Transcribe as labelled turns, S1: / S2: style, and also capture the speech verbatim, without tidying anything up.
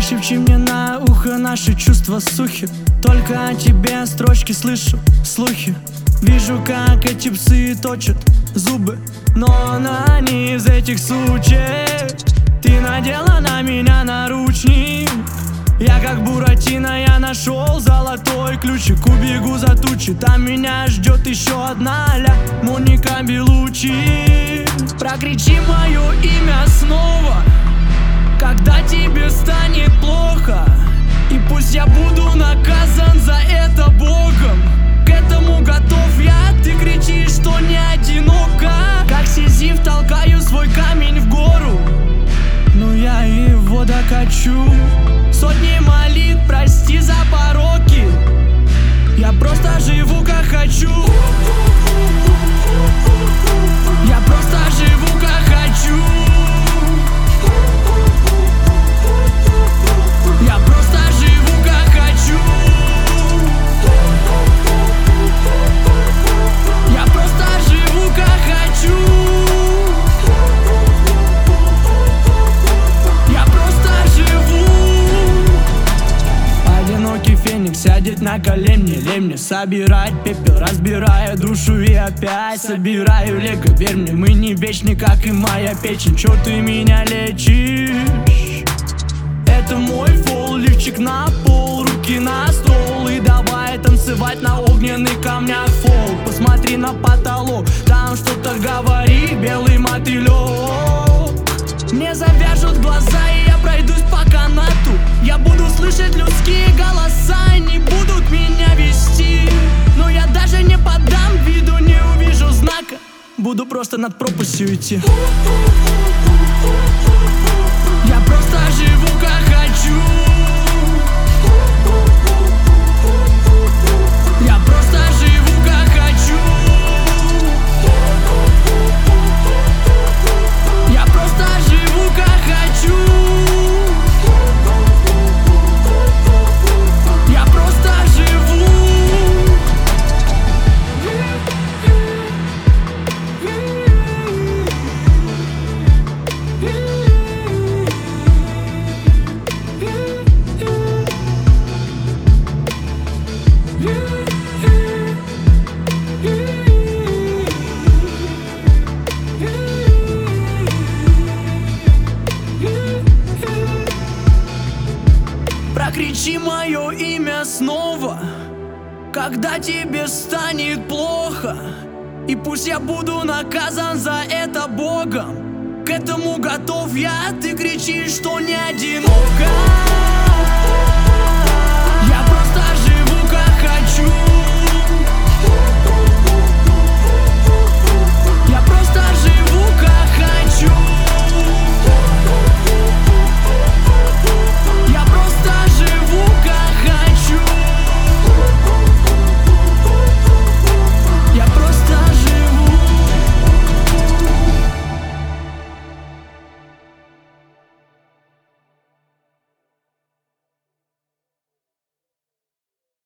S1: Шепчи мне на ухо, наши чувства сухи. Только о тебе строчки слышу, слухи. Вижу, как эти псы точат зубы, но она не из этих сучек. Ты надела на меня наручник. Я как Буратино, я нашел золотой ключик. Убегу за тучи, там меня ждет еще одна ля Моника Белуччи. Прокричи мое имя снова, когда тебе станет плохо. И пусть я буду наказан за это Богом. К этому готов я, ты кричишь, что не одиноко. Как Сизиф толкаю свой камень в гору, но я его докачу. Сотни молитв, прости за пороки. Я просто живу как хочу. Я просто живу как хочу. Я просто живу как хочу. Я просто живу как хочу. Я просто живу. Одинокий феникс сядет на колени, лень мне собирать пепел, разбирая душу и опять собираю лего. Верь мне, мы не вечны, как и моя печень. Чё ты меня лечишь? Это мой фол, лифчик на пол, руки на стол. И давай танцевать на огненных камнях фол. Посмотри на потолок, там что-то говори, белый мотылёк. Мне завяжут глаза, и я пройдусь по канату. Я буду слышать людские голоса, они будут меня вести. Но я даже не подам виду, не увижу знака. Буду просто над пропастью идти. Я просто живу как хочу. Я просто живу как хочу. Я просто живу как хочу. Я просто живу. Прокричи мое имя снова, когда тебе станет плохо. И пусть я буду наказан за это Богом. К этому готов я, ты кричишь, что не одиноко.